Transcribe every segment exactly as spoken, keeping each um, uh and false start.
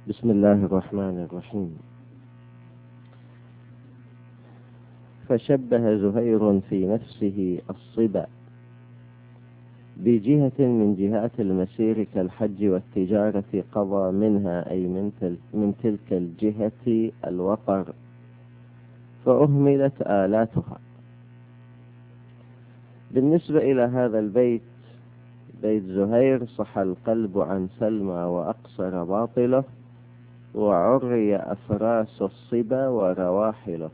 بسم الله الرحمن الرحيم. فشبه زهير في نفسه الصبا بجهة من جهات المسير كالحج والتجارة، قضى منها أي من, تل من تلك الجهة الوطر، فأهملت آلاتها. بالنسبة إلى هذا البيت، بيت زهير: صح القلب عن سلمى وأقصر باطله، وعري أفراس الصبا ورواحله.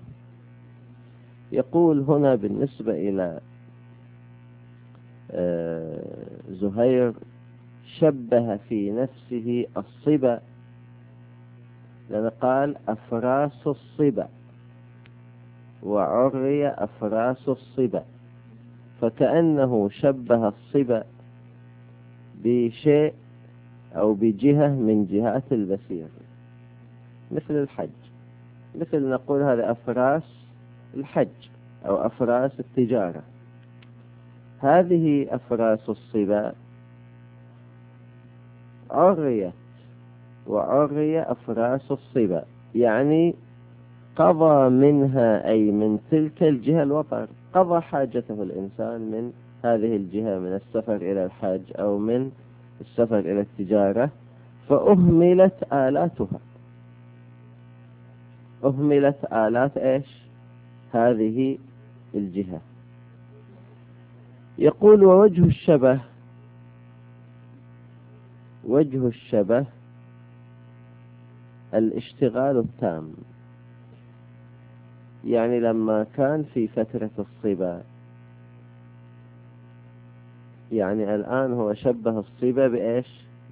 يقول هنا بالنسبة إلى زهير: شبه في نفسه الصبا، لأن قال أفراس الصبا وعري أفراس الصبا، فكأنه شبه الصبا بشيء أو بجهة من جهات البصير، مثل الحج، مثل نقول هذا أفراس الحج أو أفراس التجارة. هذه أفراس الصبا عريت، وعري أفراس الصبا يعني قضى منها أي من تلك الجهة الوطر، قضى حاجته الإنسان من هذه الجهة، من السفر إلى الحج أو من السفر إلى التجارة، فأهملت آلاتها. أهملت آلات إيش؟ هذه الجهة. يقول: ووجه الشبه، وجه الشبه الاشتغال التام. يعني لما كان في فترة الصبا، يعني الآن هو شبه الصبا بإيش؟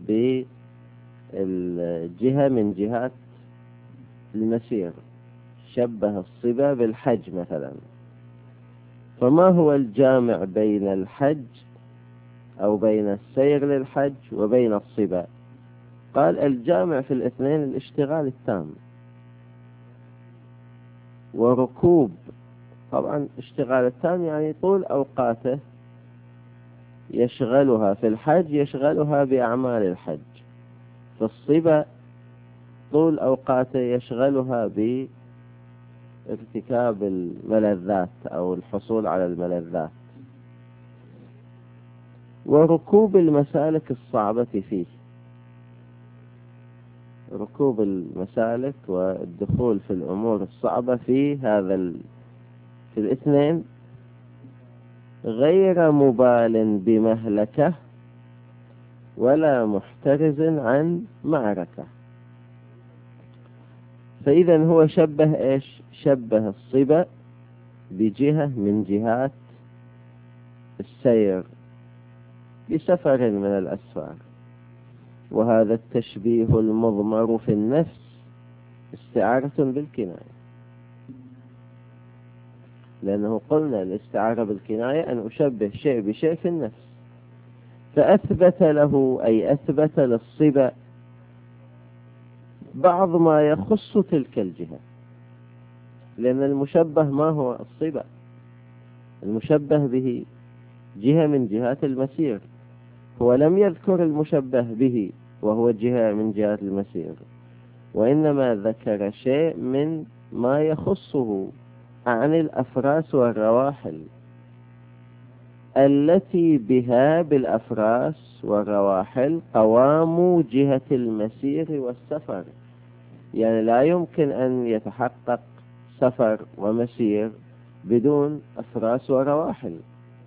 بالجهة من جهات المسير، شبه الصبا بالحج مثلا. فما هو الجامع بين الحج أو بين السير للحج وبين الصبا؟ قال: الجامع في الاثنين الاشتغال التام، وركوب. طبعا اشتغال التام يعني طول أوقاته يشغلها في الحج، يشغلها بأعمال الحج. في الصبا طول أوقاته يشغلها بارتكاب الملذات أو الحصول على الملذات، وركوب المسالك الصعبة فيه. ركوب المسالك والدخول في الأمور الصعبة في هذا ال... في الاثنين، غير مبال بمهلكة ولا محترز عن معركة. فإذا هو شبه إيش؟ شبه الصبا بجهة من جهات السير، بسفر من الأسفار. وهذا التشبيه المضمر في النفس استعارة بالكناية، لأنه قلنا الاستعارة بالكناية أن أشبه شيء بشيء في النفس. فأثبت له أي أثبت للصبا بعض ما يخص تلك الجهة، لأن المشبه ما هو الصبا؟ المشبه به جهة من جهات المسير، هو لم يذكر المشبه به وهو جهة من جهات المسير، وإنما ذكر شيء من ما يخصه عن الأفراس والرواحل، التي بها بالأفراس والرواحل قوام جهة المسير والسفر. يعني لا يمكن أن يتحقق سفر ومسير بدون أفراس ورواحل.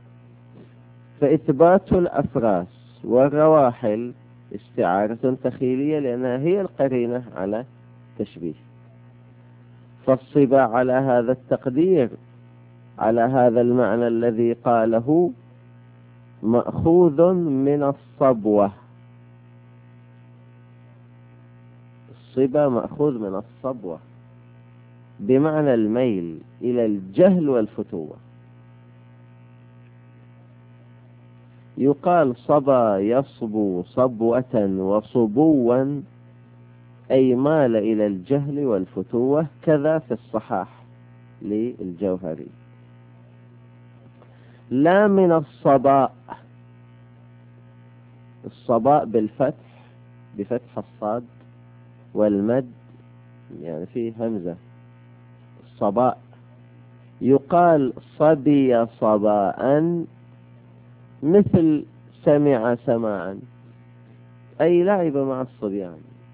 فإثبات الأفراس والرواحل استعارة تخيلية، لأنها هي القرينة على تشبيه. فالصبا على هذا التقدير، على هذا المعنى الذي قاله، مأخوذ من الصبوة. الصبا مأخوذ من الصبوة بمعنى الميل إلى الجهل والفتوة. يقال صبا يصبو صبوة وصبوا، أي مال إلى الجهل والفتوة. كذا في الصحاح للجوهري: لا من الصباء. الصباء بالفتح، بفتح الصاد، والمد يعني فيه همزة صباء، يقال صبي صباء مثل سمع سماعا، أي لعب مع الصبيان.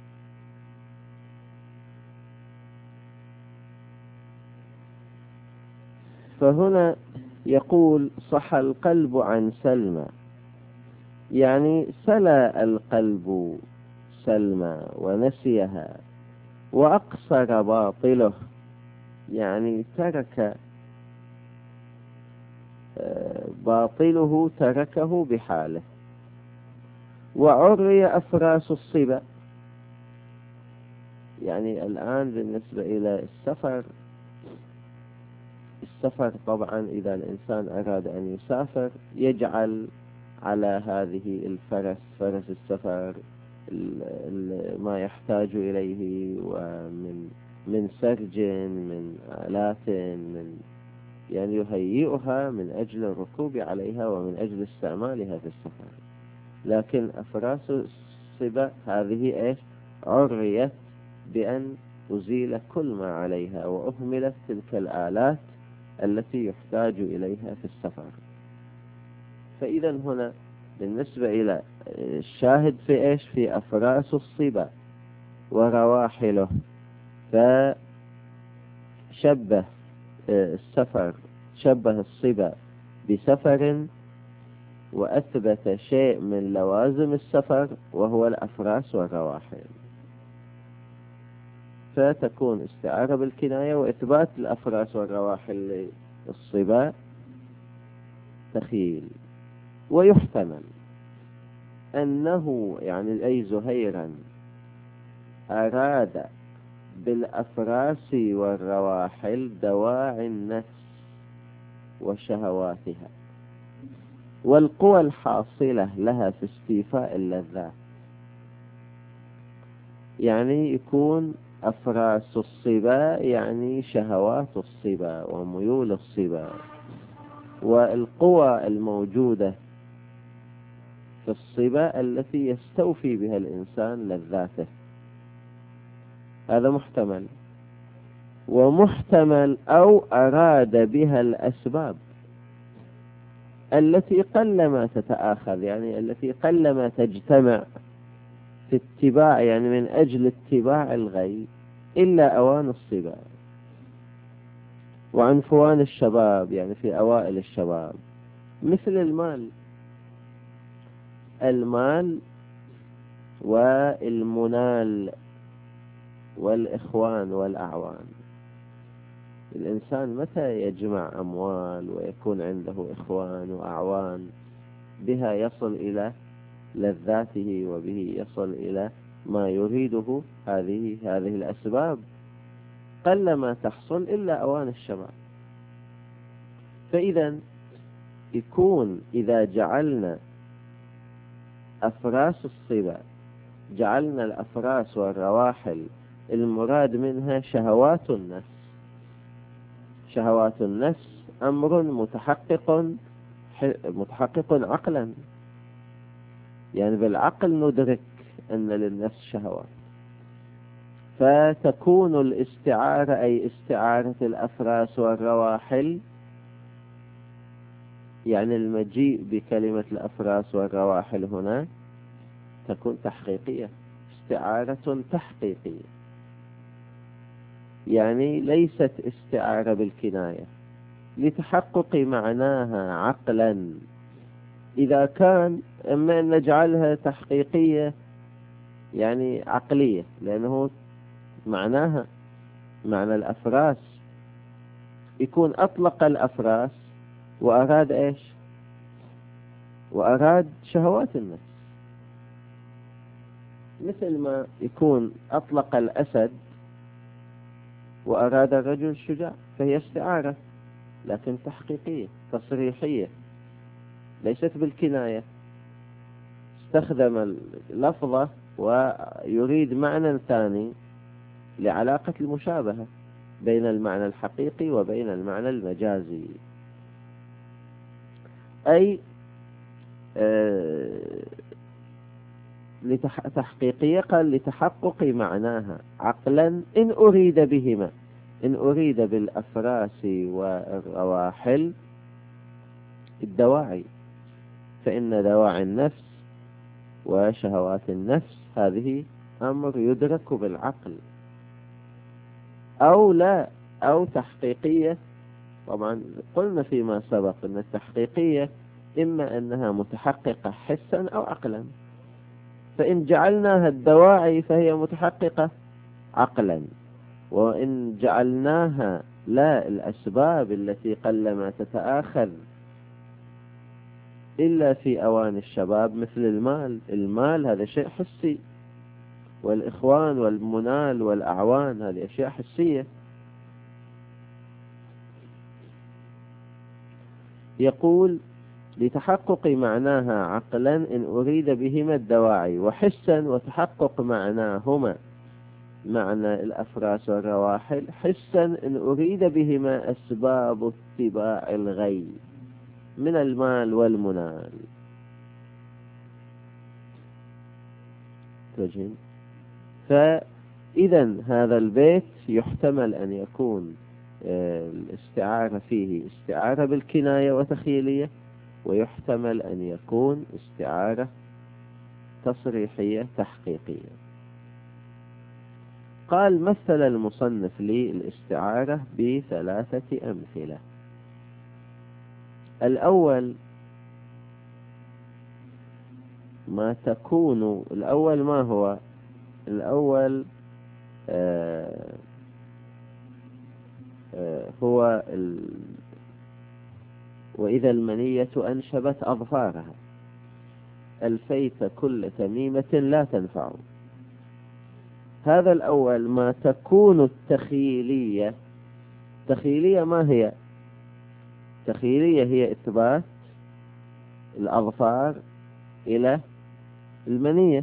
فهنا يقول صح القلب عن سلمى، يعني سلى القلب سلمى ونسيها، وأقصر باطله، يعني ترك باطله تركه بحاله. وعري أفراس الصبا، يعني الآن بالنسبة إلى السفر، السفر طبعا إذا الإنسان أراد أن يسافر يجعل على هذه الفرس، فرس السفر، ما يحتاج إليه، ومن من سرج، من آلات، من يعني يهيئها من أجل الركوب عليها ومن أجل استعمالها في السفر. لكن أفراس الصبا هذه إيش؟ عريت بأن أزيل كل ما عليها وأهملت تلك الآلات التي يحتاج إليها في السفر. فإذا هنا بالنسبة إلى الشاهد في إيش؟ في أفراس الصبا ورواحله، فشبه السفر، شبه الصبا بسفر، وأثبت شيء من لوازم السفر وهو الأفراس والرواحل، فتكون استعارة بالكناية، وإثبات الأفراس والرواحل للصبا تخيل. ويحتمل أنه يعني أي زهيرا أراد بالأفراس والرواحل دواعي النفس وشهواتها والقوى الحاصلة لها في استيفاء اللذات. يعني يكون أفراس الصبا يعني شهوات الصبا وميول الصبا، والقوى الموجودة في الصبا التي يستوفي بها الإنسان لذاته. هذا محتمل. ومحتمل أو أراد بها الأسباب التي قلما تتآخذ، يعني التي قلما تجتمع في اتباع، يعني من أجل اتباع الغي، إلا أوان الصبا وعنفوان الشباب، يعني في أوائل الشباب، مثل المال، المال والمنال والإخوان والأعوان. الإنسان متى يجمع أموال ويكون عنده إخوان وأعوان، بها يصل إلى لذاته وبه يصل إلى ما يريده. هذه هذه الأسباب قلما تحصل إلا أوان الشباب. فإذا يكون إذا جعلنا أفراس الصبا، جعلنا الأفراس والرواحل المراد منها شهوات النفس. شهوات النفس أمر متحقق متحقق عقلا، يعني بالعقل ندرك أن للنفس شهوات. فتكون الاستعارة، أي استعارة الأفراس والرواحل، يعني المجيء بكلمة الأفراس والرواحل هنا تكون تحقيقية، استعارة تحقيقية، يعني ليست استعارة بالكناية لتحقق معناها عقلا. إذا كان إما أن نجعلها تحقيقية يعني عقلية، لأنه معناها معنى الأفراس يكون أطلق الأفراس وأراد إيش؟ وأراد شهوات النفس، مثل ما يكون أطلق الأسد وأراد الرجل الشجاع، فهي استعارة لكن تحقيقية تصريحية ليست بالكناية. استخدم اللفظة ويريد معنى ثاني لعلاقة المشابهة بين المعنى الحقيقي وبين المعنى المجازي. أي تحقيقية قال لتحقق معناها عقلا إن أريد بهما، إن أريد بالأفراس والرواحل الدواعي، فإن دواعي النفس وشهوات النفس هذه أمر يدرك بالعقل، أو لا، أو تحقيقية. طبعا قلنا فيما سبق أن التحقيقية إما أنها متحققة حسا أو عقلا، فإن جعلناها الدواعي فهي متحققة عقلا، وإن جعلناها لا، الأسباب التي قلما تتآخذ إلا في أوان الشباب، مثل المال. المال هذا شيء حسي، والإخوان والمنال والأعوان هذه أشياء حسية. يقول لتحقق معناها عقلا إن أريد بهما الدواعي، وحسا وتحقق معناهما معنى الأفراس والرواحل حسا إن أريد بهما أسباب اتباع الغي من المال والمنال. فإذا هذا البيت يحتمل أن يكون الاستعارة فيه استعارة بالكناية وتخيلية، ويحتمل أن يكون استعارة تصريحية تحقيقية. قال مثل المصنف للاستعارة بثلاثة أمثلة. الأول ما تكون الأول ما هو الأول آه آه هو ال... وإذا المنية أنشبت أظفارها ألفيت كل تميمة لا تنفع. هذا الأول ما تكون التخيلية. تخيلية ما هي؟ تخيلية هي إثبات الأظفار إلى المنية.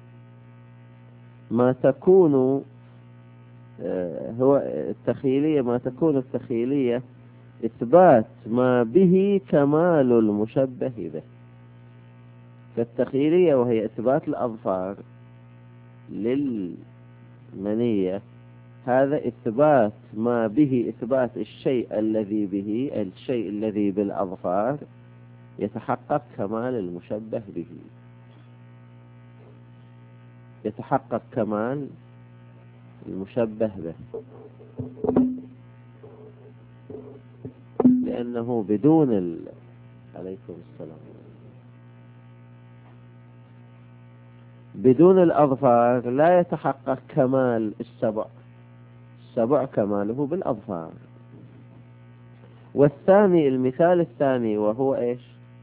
ما تكون هو التخيلية ما تكون التخيلية إثبات ما به كمال المشبه به. فالتخيلية وهي إثبات الأظفار للمنية، هذا إثبات ما به، إثبات الشيء الذي به، الشيء الذي بالأظفار يتحقق كمال المشبه به، يتحقق كمال المشبه به، لأنه بدون ال... عليكم السلام، بدون الأظفار لا يتحقق كمال السبع. السبع كماله بالأظفار. والثاني، المثال الثاني وهو إيش؟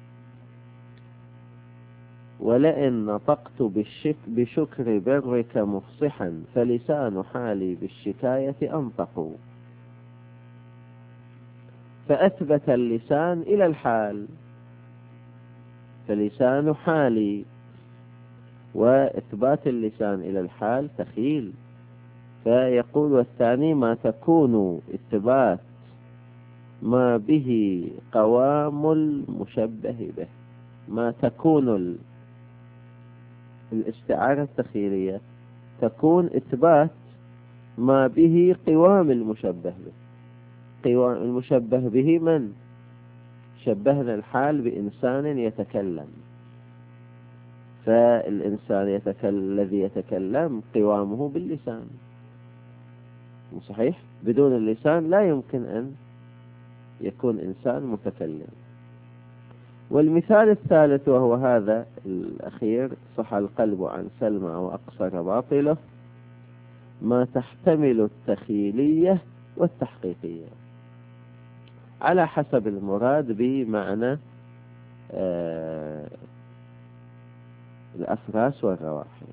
ولئن نطقت بالشك بشكر برك مفصحا فلسان حالي بالشكاية أنطق. فأثبت اللسان إلى الحال، فلسان حالي، وإثبات اللسان إلى الحال تخيل. فيقول والثاني ما تكون إثبات ما به قوام المشبه به. ما تكون الاستعارة التخيلية تكون إثبات ما به قوام المشبه به. قوام المشبه به من؟ شبهنا الحال بإنسان يتكلم، فالإنسان يتكلم الذي يتكلم قوامه باللسان، صحيح؟ بدون اللسان لا يمكن أن يكون إنسان متكلم. والمثال الثالث وهو هذا الأخير، صح القلب عن سلمى وأقصر باطله، ما تحتمل التخيلية والتحقيقية على حسب المراد بمعنى آه الأفراس والرواحل.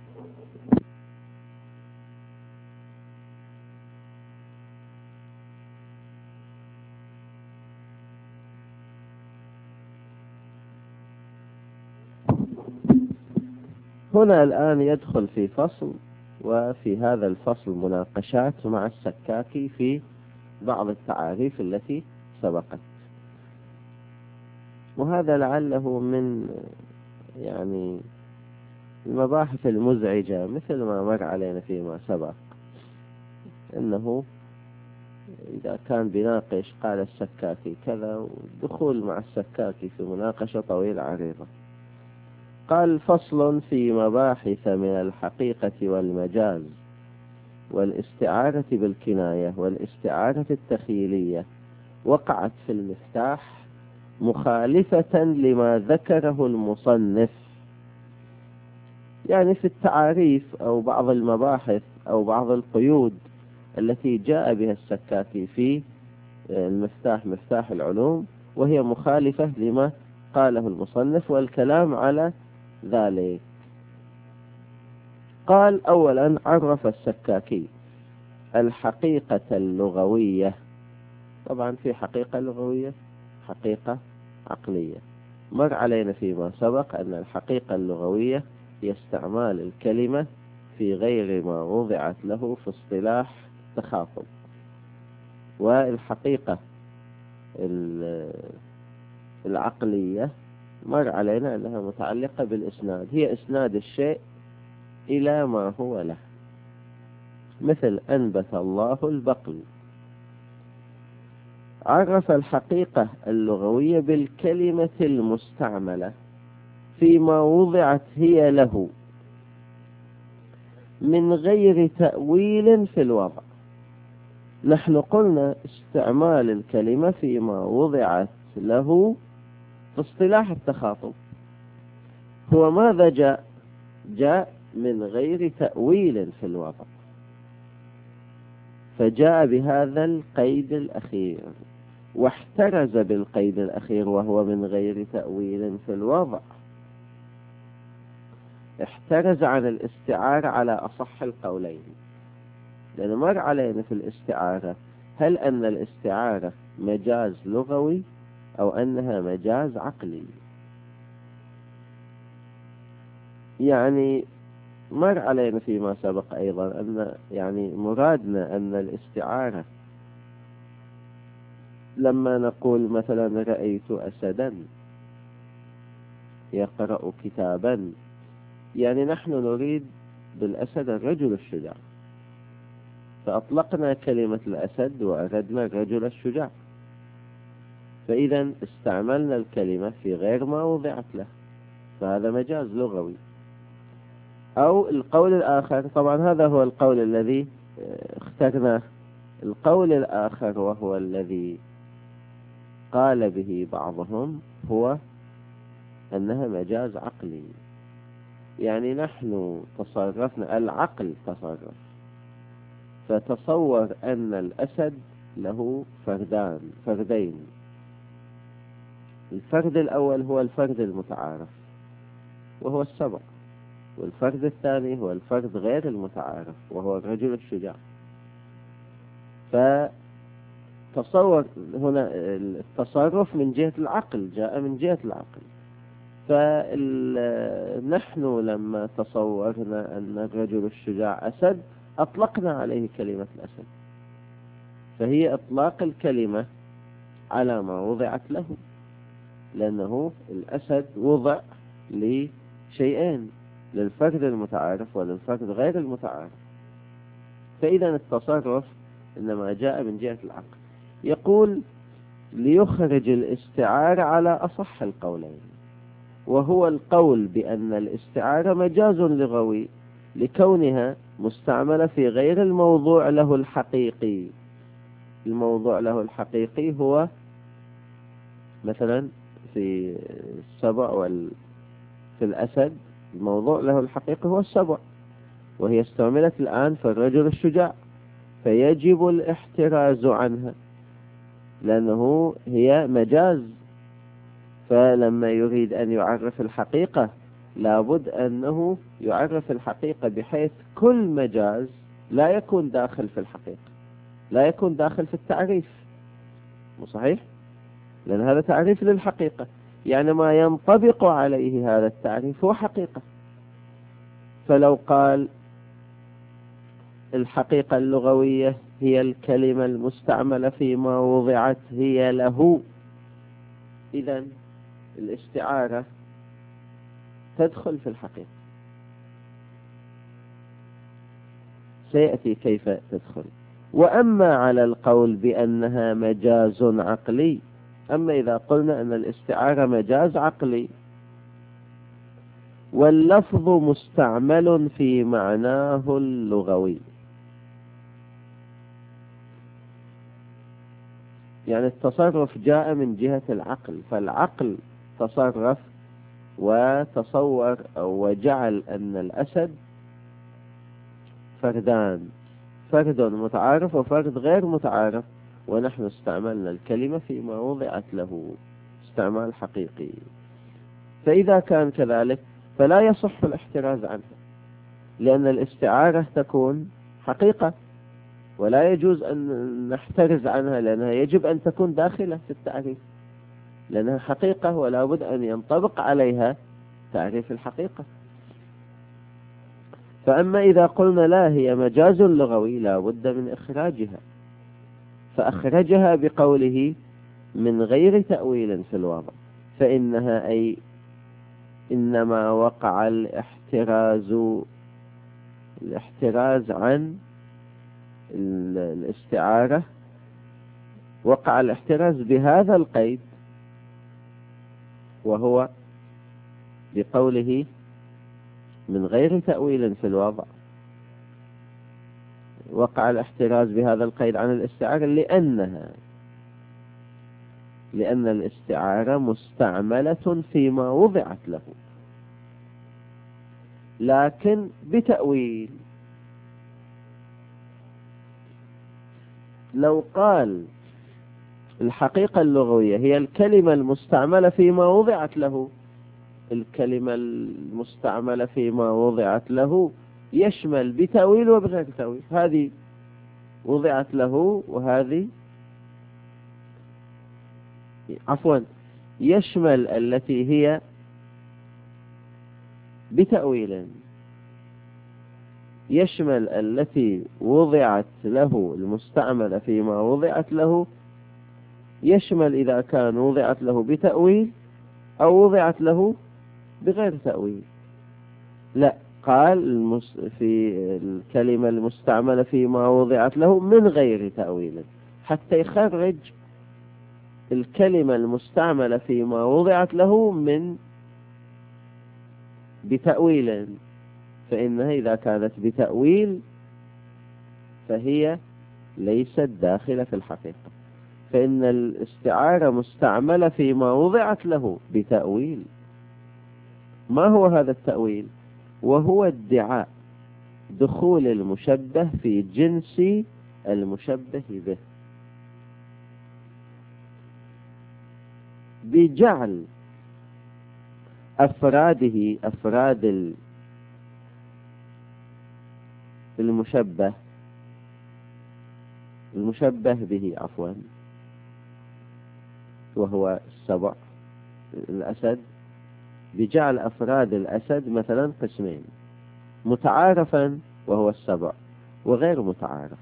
هنا الآن يدخل في فصل، وفي هذا الفصل مناقشات مع السكاكي في بعض التعاريف التي سبقت، وهذا لعله من يعني المباحث المزعجة مثل ما مر علينا فيما سبق، أنه إذا كان بيناقش قال السكاكي كذا، والدخول مع السكاكي في مناقشة طويلة عريضة. قال: فصل في مباحث من الحقيقة والمجاز والاستعارة بالكناية والاستعارة التخيلية وقعت في المفتاح مخالفة لما ذكره المصنف. يعني في التعاريف أو بعض المباحث أو بعض القيود التي جاء بها السكاكي في المفتاح، مفتاح العلوم، وهي مخالفة لما قاله المصنف، والكلام على ذلك. قال: أولا، عرف السكاكي الحقيقة اللغوية. طبعا في حقيقة لغوية، حقيقة عقلية. مر علينا فيما سبق أن الحقيقة اللغوية هي استعمال الكلمة في غير ما وضعت له في اصطلاح التخاطب. والحقيقة العقلية مر علينا أنها متعلقة بالإسناد، هي إسناد الشيء إلى ما هو له، مثل أنبت الله البقل. عرف الحقيقة اللغوية بالكلمة المستعملة فيما وضعت هي له من غير تأويل في الوضع. نحن قلنا استعمال الكلمة فيما وضعت له في اصطلاح التخاطب هو ماذا جاء؟ جاء من غير تأويل في الوضع، فجاء بهذا القيد الأخير، واحترز بالقيد الأخير وهو من غير تأويل في الوضع. احترز عن الاستعارة على أصح القولين، لأن مر علينا في الاستعارة هل أن الاستعارة مجاز لغوي أو أنها مجاز عقلي. يعني مر علينا فيما سبق أيضا أن يعني مرادنا أن الاستعارة لما نقول مثلا رأيت أسدا يقرأ كتابا، يعني نحن نريد بالأسد الرجل الشجاع، فأطلقنا كلمة الأسد وأردنا الرجل الشجاع، فإذا استعملنا الكلمة في غير ما وضعت له، فهذا مجاز لغوي. أو القول الآخر، طبعا هذا هو القول الذي اخترناه. القول الآخر وهو الذي قال به بعضهم هو أنها مجاز عقلي، يعني نحن تصرفنا، العقل تصرف، فتصور أن الأسد له فردان فردين. الفرد الأول هو الفرد المتعارف وهو السبع، والفرد الثاني هو الفرد غير المتعارف وهو الرجل الشجاع. فتصور هنا التصرف من جهة العقل، جاء من جهة العقل. فنحن لما تصورنا أن الرجل الشجاع أسد أطلقنا عليه كلمة الأسد، فهي إطلاق الكلمة على ما وضعت له، لأنه الأسد وضع لشيئين، للفرد المتعارف وللفرد غير المتعارف، فإذا التصرف إنما جاء من جهة العقل. يقول: ليخرج الاستعارة على أصح القولين، وهو القول بأن الاستعارة مجاز لغوي لكونها مستعملة في غير الموضوع له الحقيقي. الموضوع له الحقيقي هو مثلا في السبع وال في الأسد، الموضوع له الحقيقي هو السبع، وهي استعملت الآن في الرجل الشجاع، فيجب الاحتراز عنها لأنه هي مجاز. فلما يريد أن يعرف الحقيقة لابد أنه يعرف الحقيقة بحيث كل مجاز لا يكون داخل في الحقيقة، لا يكون داخل في التعريف. مو صحيح؟ لأن هذا تعريف للحقيقة، يعني ما ينطبق عليه هذا التعريف هو حقيقة. فلو قال الحقيقة اللغوية هي الكلمة المستعملة فيما وضعت هي له، إذن الاستعارة تدخل في الحقيقة، سيأتي كيف تدخل. وأما على القول بأنها مجاز عقلي، أما إذا قلنا أن الاستعارة مجاز عقلي واللفظ مستعمل في معناه اللغوي، يعني التصرف جاء من جهة العقل، فالعقل تصرف وتصور وجعل أن الأسد فردان، فرد متعارف وفرد غير متعارف، ونحن استعملنا الكلمة فيما وضعت له استعمال حقيقي. فإذا كان كذلك فلا يصح الاحتراز عنها، لأن الاستعارة تكون حقيقة ولا يجوز أن نحترز عنها، لأنها يجب أن تكون داخلة في التعريف، لأنها حقيقة ولا بد أن ينطبق عليها تعريف الحقيقة. فأما إذا قلنا لا هي مجاز لغوي لا بد من إخراجها، فأخرجها بقوله من غير تأويل في الوضع، فإنها أي إنما وقع الاحتراز الاحتراز عن الاستعارة، وقع الاحتراز بهذا القيد، وهو بقوله من غير تأويل في الوضع. وقع الاحتراز بهذا القيد عن الاستعارة لأنها لأن الاستعارة مستعملة فيما وضعت له، لكن بتأويل. لو قال الحقيقة اللغوية هي الكلمة المستعملة فيما وضعت له، الكلمة المستعملة فيما وضعت له يشمل بتأويل وبغير تأويل، هذه وضعت له وهذه عفوا يشمل التي هي بتأويل، يشمل التي وضعت له المستعملة فيما وضعت له، يشمل إذا كان وضعت له بتأويل أو وضعت له بغير تأويل. لا، قال في الكلمة المستعملة فيما وضعت له من غير تأويل، حتى يخرج الكلمة المستعملة فيما وضعت له من بتأويل، فإنها إذا كانت بتأويل فهي ليست داخلة في الحقيقة، فإن الاستعارة مستعملة فيما وضعت له بتأويل. ما هو هذا التأويل؟ وهو ادعاء دخول المشبه في جنس المشبه به، بجعل أفراده أفراد المشبه المشبه به عفوا وهو السبع الأسد، بجعل أفراد الأسد مثلا قسمين، متعارفا وهو السبع وغير متعارف.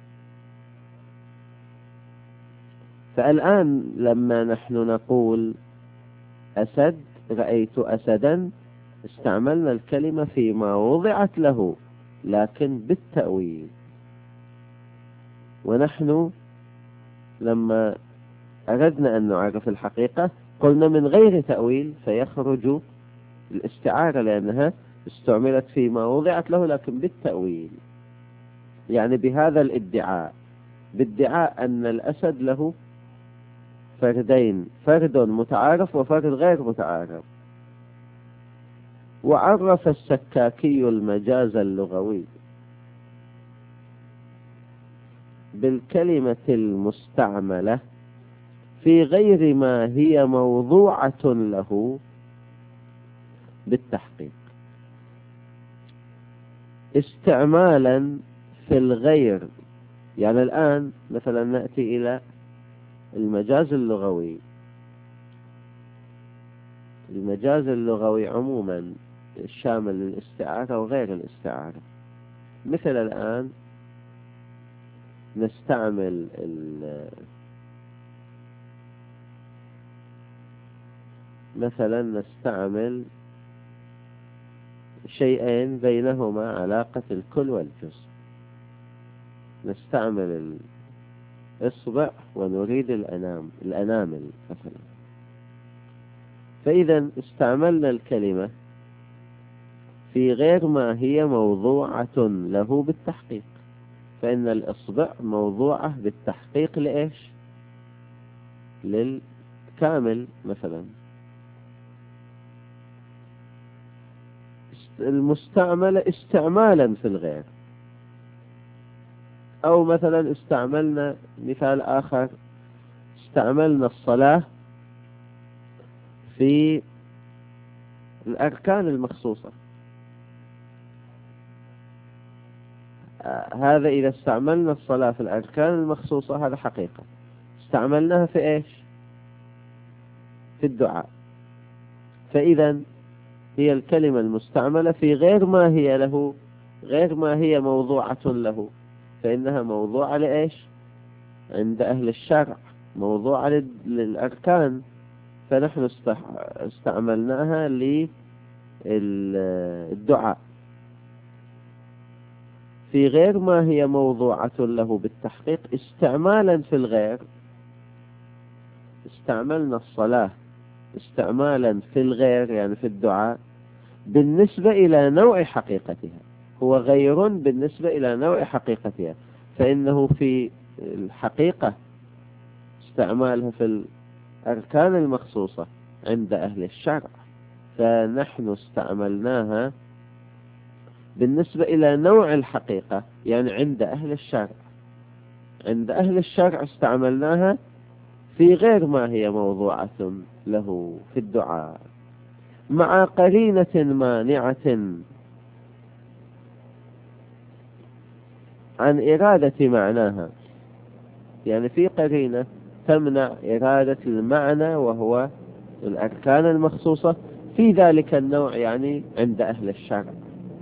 فالآن لما نحن نقول أسد رأيت أسدا، استعملنا الكلمة فيما وضعت له لكن بالتأويل، ونحن لما أردنا أن نعرف الحقيقة قلنا من غير تأويل، فيخرج الاستعارة لأنها استعملت فيما وضعت له لكن بالتأويل، يعني بهذا الادعاء، بادعاء أن الأسد له فردين، فرد متعارف وفرد غير متعارف. وعرف السكاكي المجاز اللغوي بالكلمة المستعملة في غير ما هي موضوعة له بالتحقيق، استعمالا في الغير. يعني الآن مثلا نأتي إلى المجاز اللغوي. المجاز اللغوي عموما الشامل للاستعارة وغير الاستعارة. مثل الآن نستعمل مثلا نستعمل شيئين بينهما علاقة الكل والجزء. نستعمل الإصبع ونريد الأنام الأنامل مثلا، فإذا استعملنا الكلمة في غير ما هي موضوعة له بالتحقيق، فإن الإصبع موضوعة بالتحقيق لإيش؟ للكامل مثلا. المستعملة استعمالا في الغير، أو مثلا استعملنا مثال آخر، استعملنا الصلاة في الأركان المخصوصة. هذا إذا استعملنا الصلاة في الأركان المخصوصة هذا حقيقة. استعملناها في إيش؟ في الدعاء. فإذا هي الكلمة المستعملة في غير ما هي له، غير ما هي موضوعة له، فإنها موضوعة لإيش؟ عند أهل الشرع، موضوعة للأركان، فنحن استعملناها للدعاء. في غير ما هي موضوعة له بالتحقيق استعمالا في الغير، استعملنا الصلاة استعمالا في الغير يعني في الدعاء بالنسبة إلى نوع حقيقتها، هو غير بالنسبة إلى نوع حقيقتها، فإنه في الحقيقة استعمالها في الأركان المخصوصة عند أهل الشرع، فنحن استعملناها بالنسبة إلى نوع الحقيقة يعني عند أهل الشرع. عند أهل الشرع استعملناها في غير ما هي موضوعة له في الدعاء، مع قرينة مانعة عن إرادة معناها، يعني في قرينة تمنع إرادة المعنى وهو الأركان المخصوصة في ذلك النوع يعني عند أهل الشرع.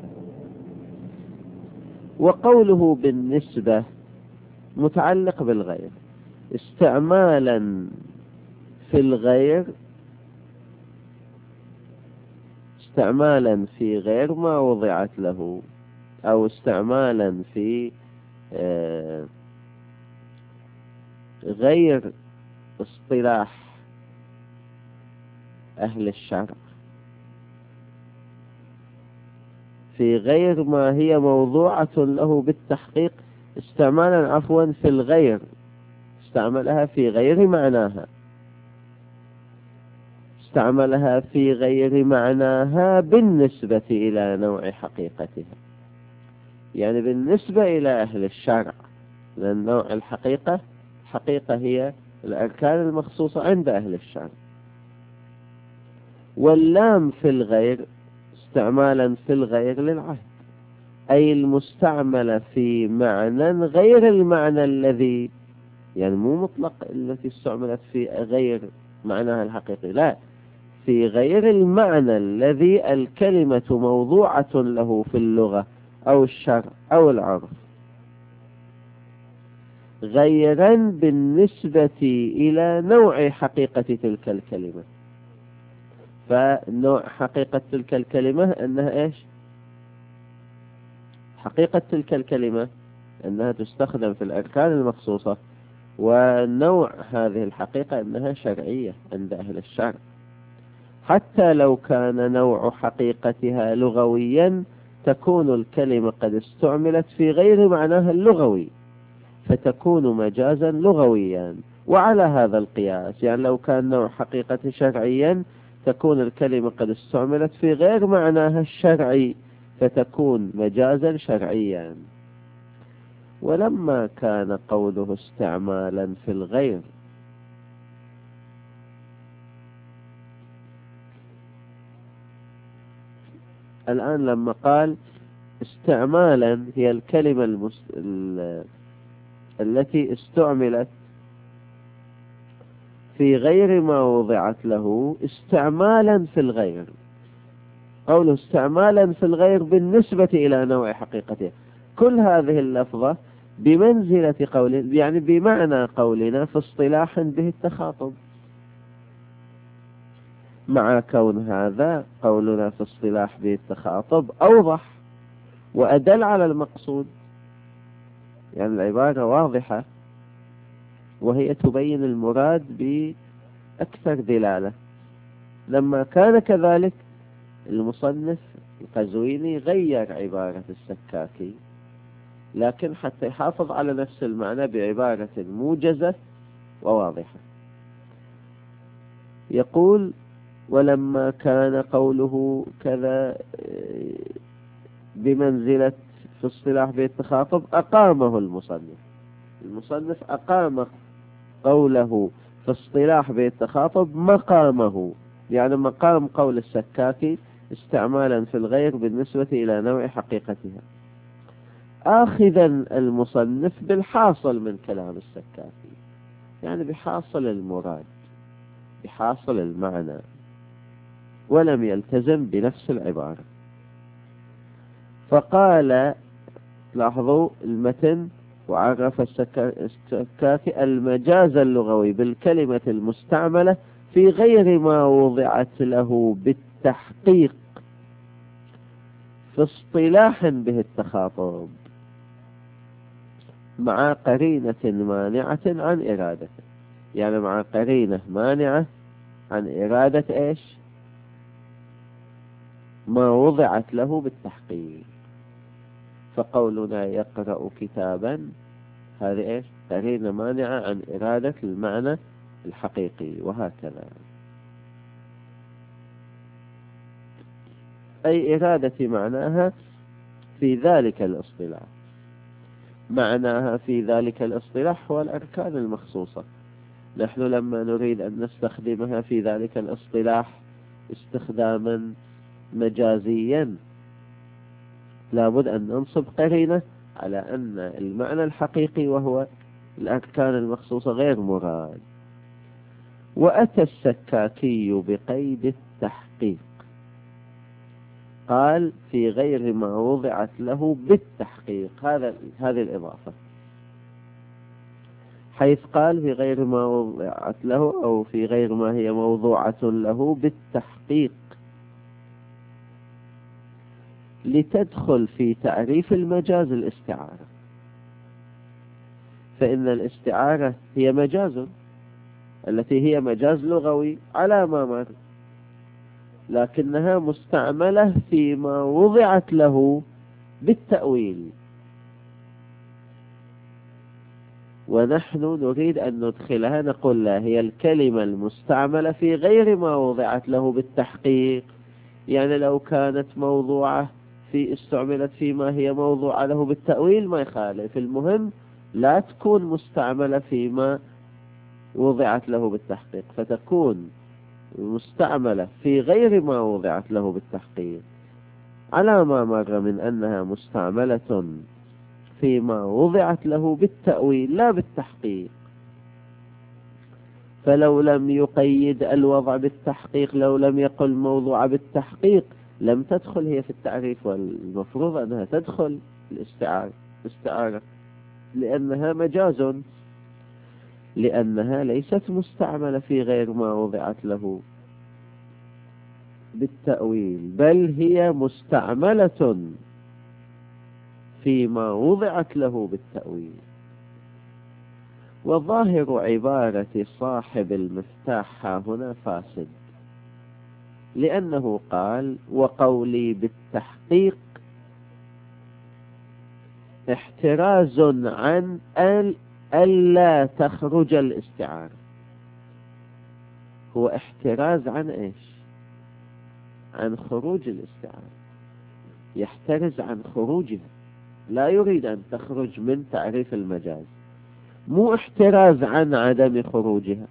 وقوله بالنسبة متعلق بالغير، استعمالا في الغير استعمالا في غير ما وضعت له، أو استعمالا في غير اصطلاح أهل الشرع، في غير ما هي موضوعة له بالتحقيق، استعمالا عفوا في الغير، استعملها في غير معناها، استعملها في غير معناها بالنسبة إلى نوع حقيقتها، يعني بالنسبة إلى أهل الشرع، لأن نوع الحقيقة حقيقة هي الأركان المخصوصة عند أهل الشرع. واللام في الغير استعمالا في الغير للعهد، أي المستعملة في معنى غير المعنى الذي، يعني مو مطلق التي استعملت في غير معناها الحقيقي، لا، في غير المعنى الذي الكلمة موضوعة له في اللغة أو الشرع أو العرف، غيرا بالنسبة إلى نوع حقيقة تلك الكلمة. فنوع حقيقة تلك الكلمة أنها إيش؟ حقيقة تلك الكلمة أنها تستخدم في الأركان المخصوصة، ونوع هذه الحقيقة أنها شرعية عند أهل الشرع، حتى لو كان نوع حقيقتها لغويا تكون الكلمة قد استعملت في غير معناها اللغوي فتكون مجازا لغويا. وعلى هذا القياس يعني لو كان نوع حقيقة شرعيا تكون الكلمة قد استعملت في غير معناها الشرعي فتكون مجازا شرعيا. ولما كان قوله استعمالا في الغير، الآن لما قال استعمالا هي الكلمة المس... ال... التي استعملت في غير ما وضعت له استعمالا في الغير، قوله استعمالا في الغير بالنسبة إلى نوع حقيقته، كل هذه اللفظة بمنزلة قول، يعني بمعنى قولنا في اصطلاح به التخاطب، مع كون هذا قولنا في اصطلاح به التخاطب أوضح وأدل على المقصود. يعني العبارة واضحة وهي تبين المراد بأكثر دلالة. لما كان كذلك المصنف القزويني غير عبارة السكاكي، لكن حتى يحافظ على نفس المعنى بعبارة موجزة وواضحة. يقول: ولما كان قوله كذا بمنزلة في اصطلاح بيت التخاطب أقامه المصنف. المصنف أقام قوله في اصطلاح بيت التخاطب مقامه، يعني مقام قول السكاكي استعمالا في الغير بالنسبة إلى نوع حقيقتها، آخذا المصنف بالحاصل من كلام السكاكي، يعني بحاصل المراد، بحاصل المعنى، ولم يلتزم بنفس العبارة. فقال، لاحظوا المتن: وعرف السكاكي المجاز اللغوي بالكلمة المستعملة في غير ما وضعت له بالتحقيق في اصطلاح به التخاطب، مع قرينة مانعة عن إرادته، يعني مع قرينة مانعة عن إرادة إيش؟ ما وضعت له بالتحقيق. فقولنا يقرأ كتابا، هذه إيش؟ قرينة مانعة عن إرادة المعنى الحقيقي، وهكذا. أي إرادة معناها في ذلك الاصطلاح. معناها في ذلك الاصطلاح هو الأركان المخصوصة. نحن لما نريد أن نستخدمها في ذلك الاصطلاح استخداما مجازيا لابد أن ننصب قرينة على أن المعنى الحقيقي وهو الأركان المخصوصة غير مراد. وأتى السكاكي بقيد التحقيق، قال في غير ما وضعت له بالتحقيق، هذا هذه الإضافة، حيث قال في غير ما وضعت له أو في غير ما هي موضوعة له بالتحقيق، لتدخل في تعريف المجاز الاستعارة. فإن الاستعارة هي مجاز، التي هي مجاز لغوي على ما مر، لكنها مستعملة فيما وضعت له بالتأويل، ونحن نريد أن ندخلها، نقول لا، هي الكلمة المستعملة في غير ما وضعت له بالتحقيق. يعني لو كانت موضوعة في استعملت فيما هي موضوعة له بالتأويل ما يخالف، المهم لا تكون مستعملة فيما وضعت له بالتحقيق، فتكون مستعملة في غير ما وضعت له بالتحقيق، على ما مر من أنها مستعملة فيما وضعت له بالتأويل لا بالتحقيق. فلو لم يقيد الوضع بالتحقيق، لو لم يقل موضوع بالتحقيق، لم تدخل هي في التعريف، والمفروض أنها تدخل الاستعارة استعارة لأنها مجاز، لأنها ليست مستعملة في غير ما وضعت له بالتأويل، بل هي مستعملة فيما وضعت له بالتأويل. وظاهر عبارة صاحب المفتاح هنا فاسد، لأنه قال: وقولي بالتحقيق احتراز عن ألا تخرج الاستعارة. هو احتراز عن إيش؟ عن خروج الاستعارة، يحترز عن خروجها، لا يريد أن تخرج من تعريف المجاز، مو احتراز عن عدم خروجها.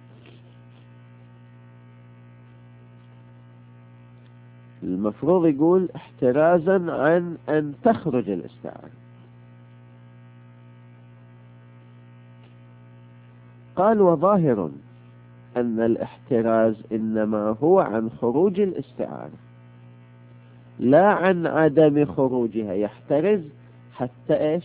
المفروض يقول احترازا عن أن تخرج الاستعارة. قال: وظاهر أن الاحتراز إنما هو عن خروج الاستعارة لا عن عدم خروجها. يحترز حتى إيش؟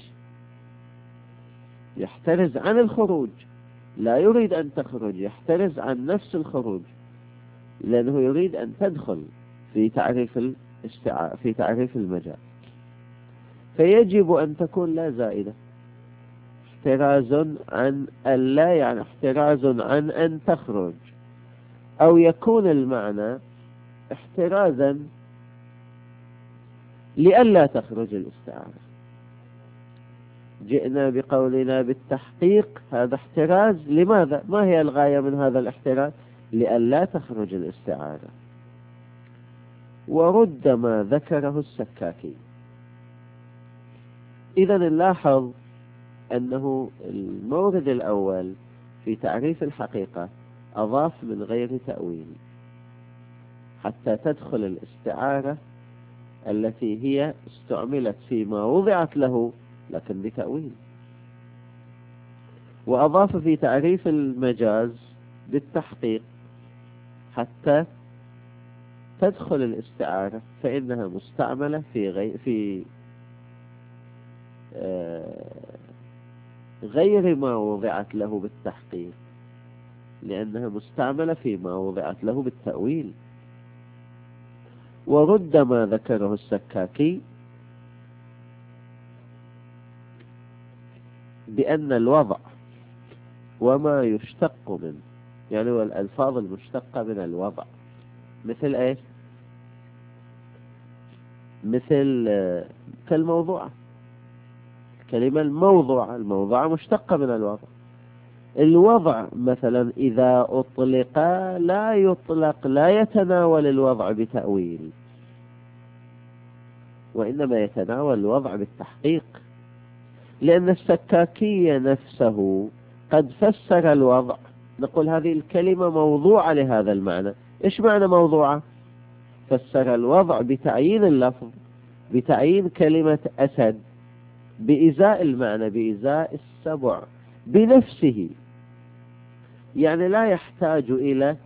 يحترز عن الخروج، لا يريد أن تخرج، يحترز عن نفس الخروج، لأنه يريد أن تدخل في تعريف الاستعارة، في تعريف المجال، فيجب أن تكون لا زائدة. احتراز عن ألا، يعني احتراز عن أن تخرج، أو يكون المعنى احترازا لئلا تخرج الاستعارة. جئنا بقولنا بالتحقيق، هذا احتراز. لماذا؟ ما هي الغاية من هذا الاحتراز؟ لئلا تخرج الاستعارة. ورد ما ذكره السكاكي. إذا نلاحظ أنه المورد الأول في تعريف الحقيقة أضاف من غير تأويل حتى تدخل الاستعارة التي هي استعملت فيما وضعت له لكن بتأويل، وأضاف في تعريف المجاز بالتحقيق حتى تدخل الاستعارة فإنها مستعملة في غير في غير ما وضعت له بالتحقيق، لأنها مستعملة فيما وضعت له بالتأويل. ورد ما ذكره السكاكي بأن الوضع وما يشتق منه، يعني والألفاظ المشتقة من الوضع، مثل ايش؟ مثل كالموضوع، الكلمة الموضوع، الموضوع مشتقة من الوضع. الوضع مثلا إذا أطلق لا يطلق، لا يتناول الوضع بتأويل، وإنما يتناول الوضع بالتحقيق، لأن السكاكي نفسه قد فسر الوضع. نقول هذه الكلمة موضوعة لهذا المعنى. إيش معنى موضوعة؟ فسر الوضع بتعيين اللفظ، بتعيين كلمة أسد، بإزاء المعنى، بإزاء السبع بنفسه، يعني لا يحتاج إلى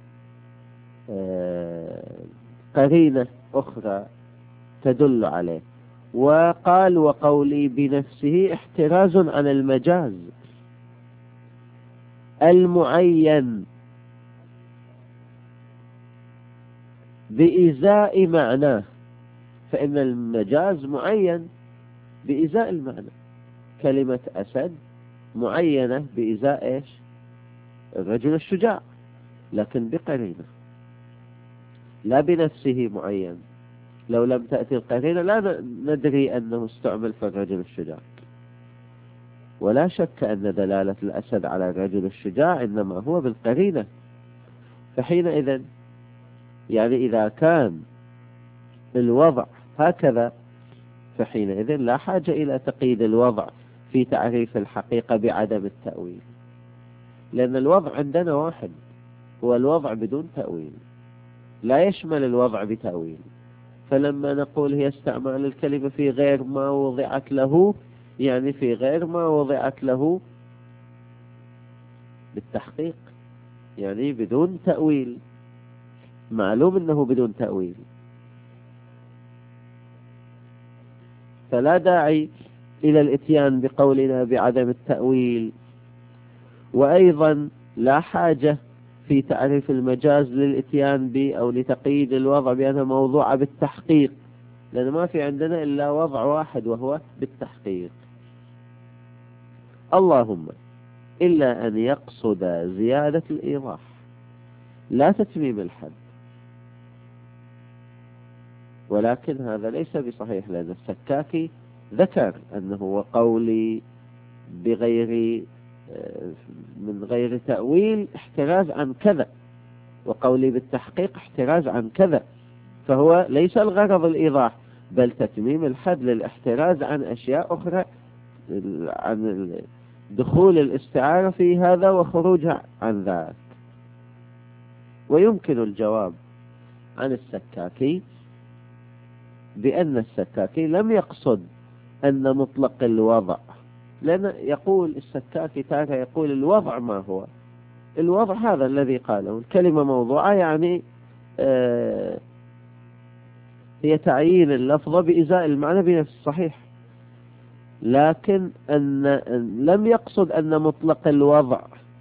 قرينة أخرى تدل عليه. وقال وقولي بنفسه احتراز عن المجاز المعين بإزاء معناه، فإن المجاز معين بإزاء المعنى. كلمة أسد معينة بإزاء إيش؟ الرجل الشجاع، لكن بقرينة، لا بنفسه معين. لو لم تأتي القرينة لا ندري أنه استعمل في الرجل الشجاع. ولا شك أن دلالة الأسد على الرجل الشجاع إنما هو بالقرينة. فحينئذ يعني إذا كان الوضع هكذا فحينئذ لا حاجة إلى تقييد الوضع في تعريف الحقيقة بعدم التأويل، لأن الوضع عندنا واحد، هو الوضع بدون تأويل، لا يشمل الوضع بتأويل. فلما نقول هي استعمال الكلمة في غير ما وضعت له، يعني في غير ما وضعت له بالتحقيق، يعني بدون تأويل. معلوم أنه بدون تأويل، فلا داعي إلى الاتيان بقولنا بعدم التأويل. وأيضا لا حاجة في تعريف المجاز للاتيان ب أو لتقييد الوضع بأنها موضوعة بالتحقيق، لأن ما في عندنا إلا وضع واحد وهو بالتحقيق. اللهم إلا أن يقصد زيادة الإيضاح لا تتميم الحد، ولكن هذا ليس بصحيح، لأن السكاكي ذكر أنه وقولي بغير من غير تأويل احتراز عن كذا، وقولي بالتحقيق احتراز عن كذا. فهو ليس الغرض الإيضاح بل تتميم الحد للاحتراز عن أشياء أخرى، عن دخول الاستعارة في هذا وخروجها عن ذاك. ويمكن الجواب عن السكاكي بأن السكاكي لم يقصد أن مطلق الوضع، لأن يقول السكاكي تارة يقول الوضع ما هو الوضع؟ هذا الذي قاله الكلمة موضوعة، يعني آه هي تعيين اللفظة بإزاء المعنى بنفس صحيح، لكن أن لم يقصد أن مطلق الوضع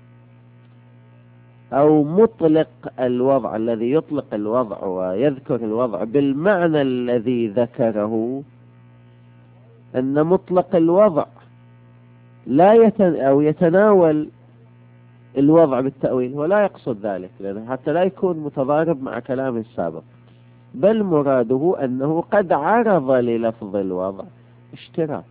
أو مطلق الوضع الذي يطلق الوضع ويذكر الوضع بالمعنى الذي ذكره، أن مطلق الوضع لا يتن أو يتناول الوضع بالتأويل، ولا يقصد ذلك، لأنه حتى لا يكون متضارب مع كلام السابق، بل مراده أنه قد عرض للفظ الوضع اشتراك.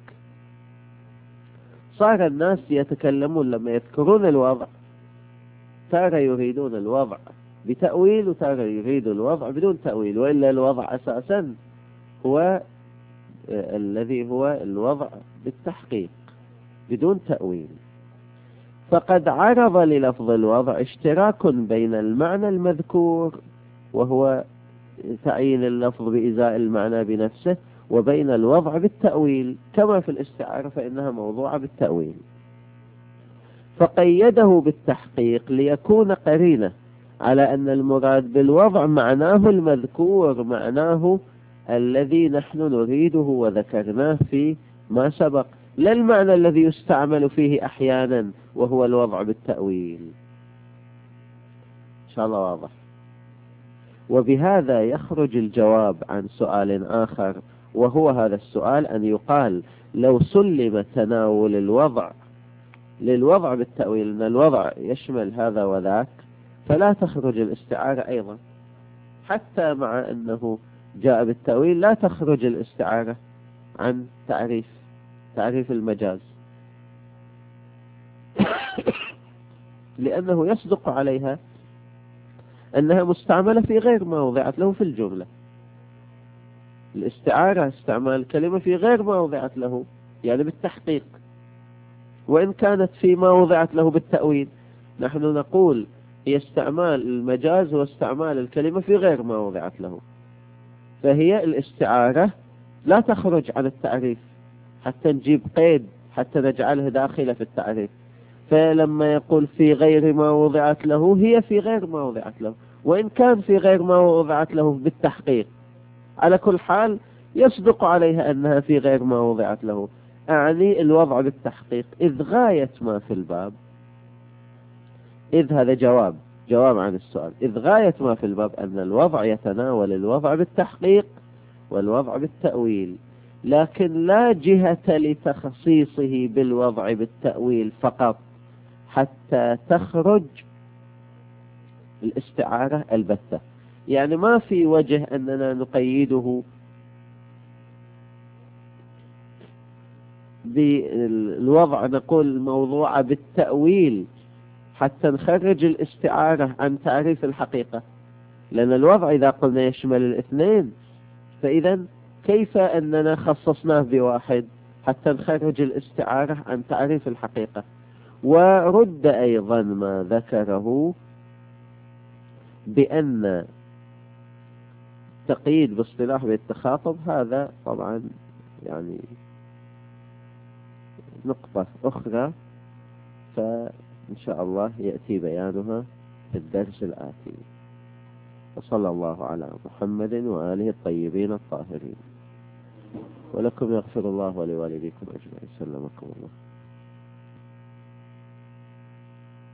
صار الناس يتكلمون لما يذكرون الوضع تارة يريدون الوضع بتأويل وتارة يريدون الوضع بدون تأويل، وإلا الوضع أساسا هو الذي هو الوضع بالتحقيق بدون تأويل. فقد عرض للفظ الوضع اشتراك بين المعنى المذكور وهو تعيين اللفظ بإزاء المعنى بنفسه، وبين الوضع بالتأويل، كما في الاستعارة فإنها موضوعة بالتأويل. فقيده بالتحقيق ليكون قرينة على أن المراد بالوضع معناه المذكور، معناه الذي نحن نريده وذكرناه في ما سبق، لا المعنى الذي يستعمل فيه أحيانا وهو الوضع بالتأويل. إن شاء الله واضح. وبهذا يخرج الجواب عن سؤال آخر، وهو هذا السؤال أن يقال لو سلم تناول الوضع للوضع بالتأويل، أن الوضع يشمل هذا وذاك، فلا تخرج الاستعارة أيضا، حتى مع أنه جاء بالتأويل لا تخرج الاستعارة عن تعريف تعريف المجاز، لأنه يصدق عليها أنها مستعملة في غير ما وضعت له في الجملة. الاستعارة استعمال كلمة في غير ما وضعت له، يعني بالتحقيق، وإن كانت في ما وضعت له بالتأويل. نحن نقول هي استعمال المجاز واستعمال الكلمة في غير ما وضعت له، فهي الاستعارة لا تخرج عن التعريف حتى نجيب قيد حتى نجعله داخل في التعريف. فلما يقول في غير ما وضعت له، هي في غير ما وضعت له، وإن كان في غير ما وضعت له بالتحقيق، على كل حال يصدق عليها أنها في غير ما وضعت له. أعني الوضع بالتحقيق، إذ غاية ما في الباب، إذ هذا جواب جواب عن السؤال، إذ غاية ما في الباب أن الوضع يتناول الوضع بالتحقيق والوضع بالتأويل، لكن لا جهة لتخصيصه بالوضع بالتأويل فقط حتى تخرج الاستعارة البتة. يعني ما في وجه أننا نقيده بالوضع، نقول الموضوع بالتأويل حتى نخرج الاستعارة عن تعريف الحقيقة، لأن الوضع إذا قلنا يشمل الاثنين، فإذا كيف أننا خصصناه بواحد حتى نخرج الاستعارة عن تعريف الحقيقة. ورد أيضا ما ذكره بأن تقييد باصطلاح بالتخاطب، هذا طبعا يعني نقطة أخرى، فإن شاء الله يأتي بيانها في الدرس الآتي. وصلى الله على محمد وآله الطيبين الطاهرين. ولكم يغفر الله ولوالديكم أجمعين. سلمكم الله.